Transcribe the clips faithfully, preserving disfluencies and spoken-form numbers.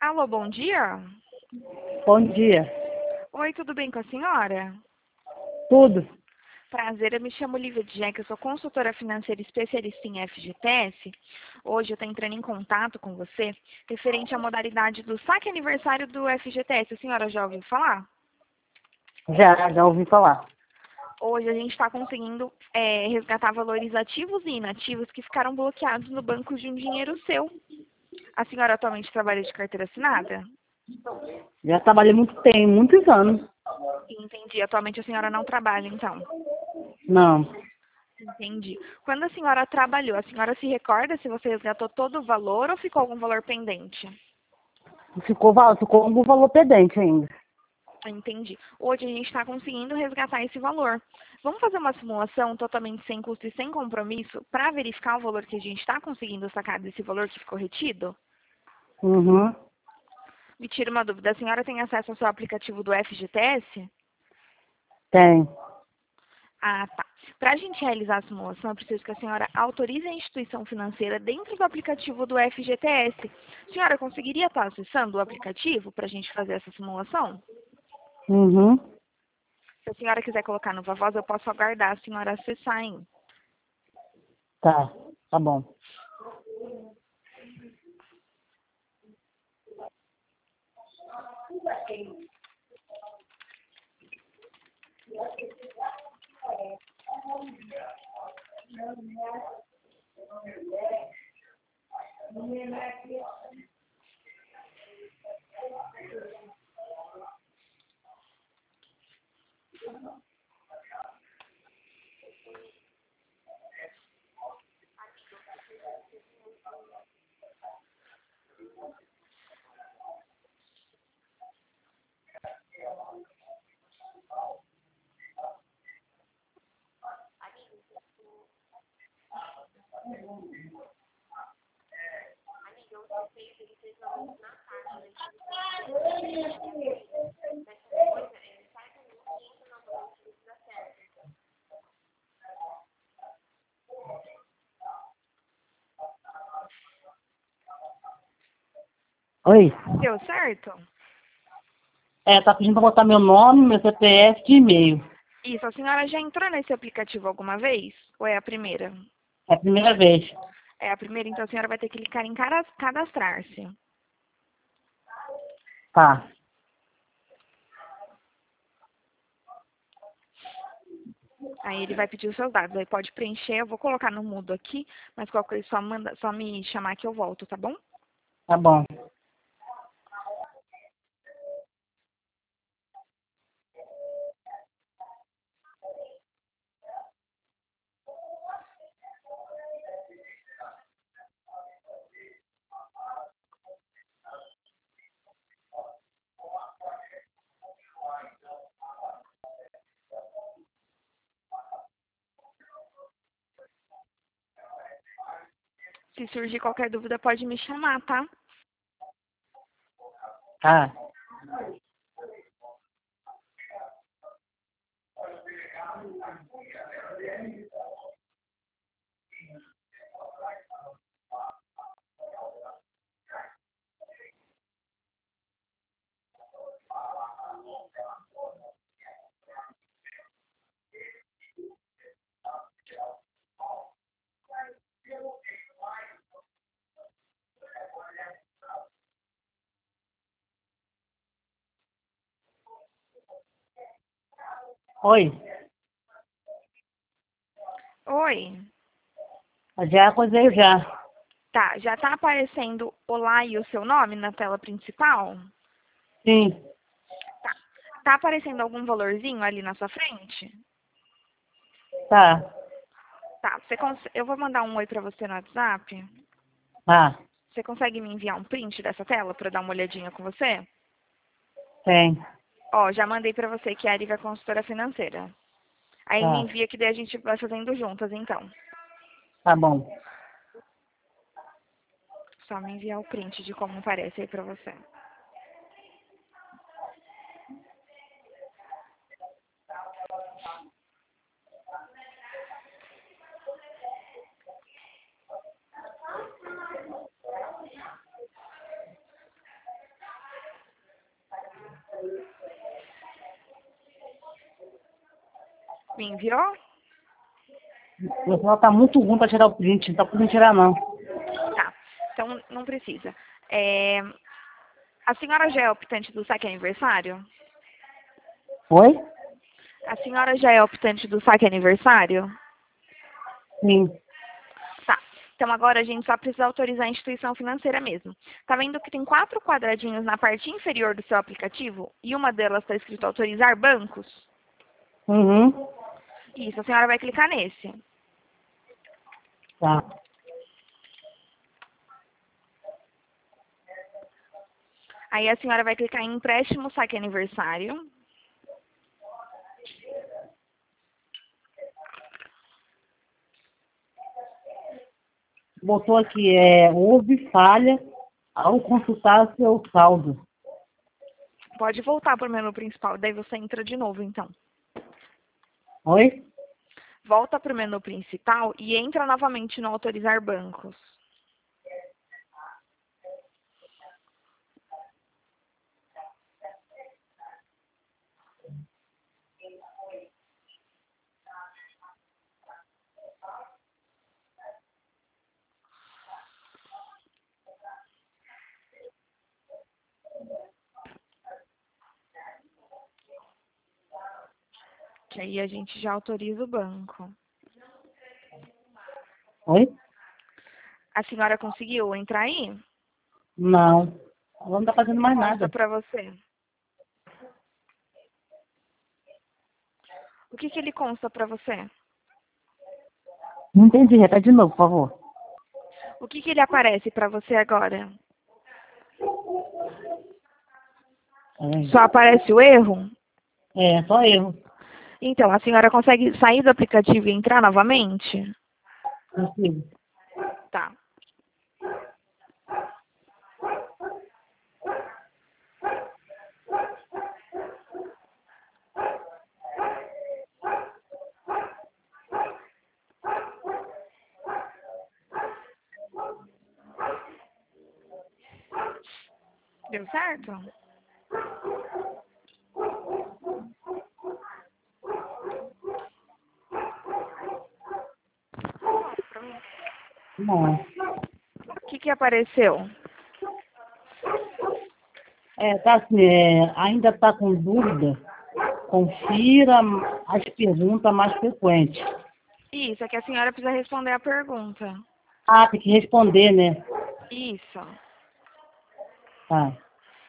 Alô, bom dia. Bom dia. Oi, tudo bem com a senhora? Tudo? Prazer, eu me chamo Lívia Djeck, eu sou consultora financeira especialista em F G T S. Hoje eu estou entrando em contato com você referente à modalidade do saque aniversário do F G T S. A senhora já ouviu falar? Já, já ouvi falar. Hoje a gente está conseguindo é, resgatar valores ativos e inativos que ficaram bloqueados no banco de um dinheiro seu. A senhora atualmente trabalha de carteira assinada? Já trabalhei muito tempo, muitos anos. Entendi. Atualmente a senhora não trabalha, então. Não. Entendi. Quando a senhora trabalhou, a senhora se recorda se você resgatou todo o valor ou ficou algum valor pendente? Ficou, val- ficou algum valor pendente ainda. Entendi. Hoje a gente está conseguindo resgatar esse valor. Vamos fazer uma simulação totalmente sem custo e sem compromisso para verificar o valor que a gente está conseguindo sacar desse valor que ficou retido? Uhum. Me tira uma dúvida. A senhora tem acesso ao seu aplicativo do F G T S? Tem. Ah, tá. Para a gente realizar a simulação, eu preciso que a senhora autorize a instituição financeira dentro do aplicativo do F G T S. A senhora conseguiria estar acessando o aplicativo para a gente fazer essa simulação? Uhum. Se a senhora quiser colocar no voz, eu posso aguardar a senhora acessar, hein? Tá. Tá bom. Oi. Deu certo? É, tá pedindo pra botar meu nome, meu C P F e e-mail. Isso, a senhora já entrou nesse aplicativo alguma vez? Ou é a primeira? É a primeira vez. É a primeira, então a senhora vai ter que clicar em cara- cadastrar-se. Tá. Aí ele vai pedir os seus dados, aí pode preencher, eu vou colocar no mudo aqui, mas qualquer coisa só, manda, só me chamar que eu volto, tá bom? Tá bom. Se surgir qualquer dúvida, pode me chamar, tá? Tá. Oi. Oi. Já coisei já. Tá, já tá aparecendo Olá e o seu nome na tela principal? Sim. Tá. Tá aparecendo algum valorzinho ali na sua frente? Tá. Tá, você cons... eu vou mandar um oi pra você no WhatsApp. Tá. Você consegue me enviar um print dessa tela pra eu dar uma olhadinha com você? Tem. Ó, já mandei pra você que é a Ariva Consultora Financeira. Aí me Tá. envia que daí a gente vai fazendo juntas, então. Tá bom. Só me enviar o print de como parece aí pra você. Me enviou? Meu celular tá muito ruim pra tirar o print, não tá podendo tirar não. Tá. Então não precisa. É, a senhora já é optante do saque aniversário? Oi? A senhora já é optante do saque aniversário? Sim. Tá. Então agora a gente só precisa autorizar a instituição financeira mesmo. Tá vendo que tem quatro quadradinhos na parte inferior do seu aplicativo? E uma delas está escrito autorizar bancos? Uhum. Isso, a senhora vai clicar nesse. Tá. Aí a senhora vai clicar em empréstimo saque aniversário. Botou aqui, é, houve falha ao consultar seu saldo. Pode voltar para o menu principal, daí você entra de novo então. Oi? Volta para o menu principal e entra novamente no autorizar bancos. Que aí a gente já autoriza o banco. Oi? A senhora conseguiu entrar aí? Não. Ela não tá fazendo mais Consta nada. para você. O que que ele consta para você? Não entendi, repete de novo, por favor. O que que ele aparece para você agora? Só aparece o erro? É, é só erro. Então, a senhora consegue sair do aplicativo e entrar novamente? Consigo. Tá. Deu certo? Não. O que que apareceu? É, tá assim, é, ainda tá com dúvida? Confira as perguntas mais frequentes. Isso, é que a senhora precisa responder a pergunta. Ah, tem que responder, né? Isso. Tá.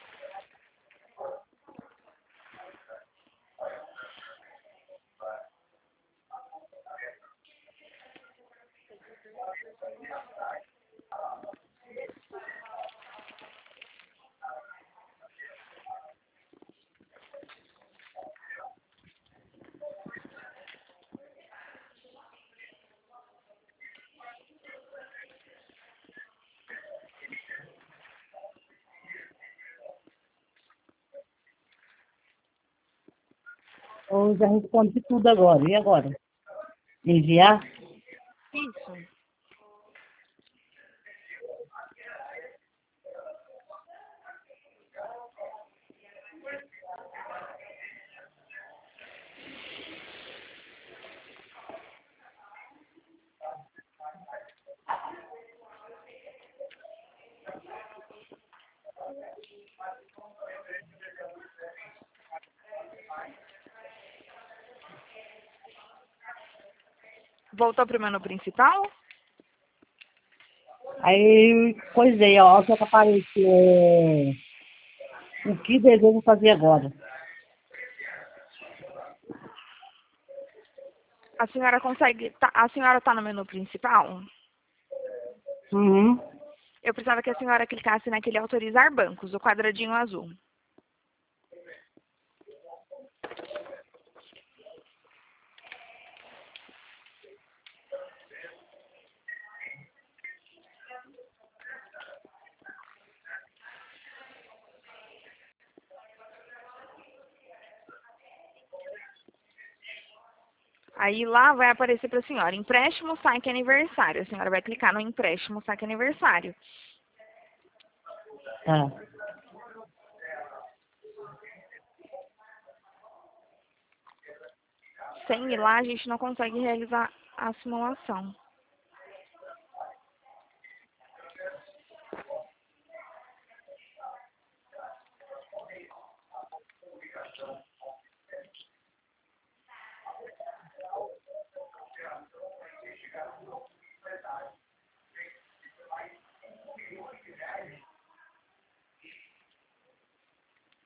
Eu já respondi tudo agora. E agora? Enviar? Isso. Voltou para o menu principal? Aí, coisei, ó, o que apareceu. É, o que desejo fazer agora? A senhora consegue... Tá, a senhora está no menu principal? Uhum. Eu precisava que a senhora clicasse naquele autorizar bancos, o quadradinho azul. Aí lá vai aparecer para a senhora, empréstimo saque aniversário. A senhora vai clicar no empréstimo saque aniversário. Tá. sem ir lá, a gente não consegue realizar a simulação.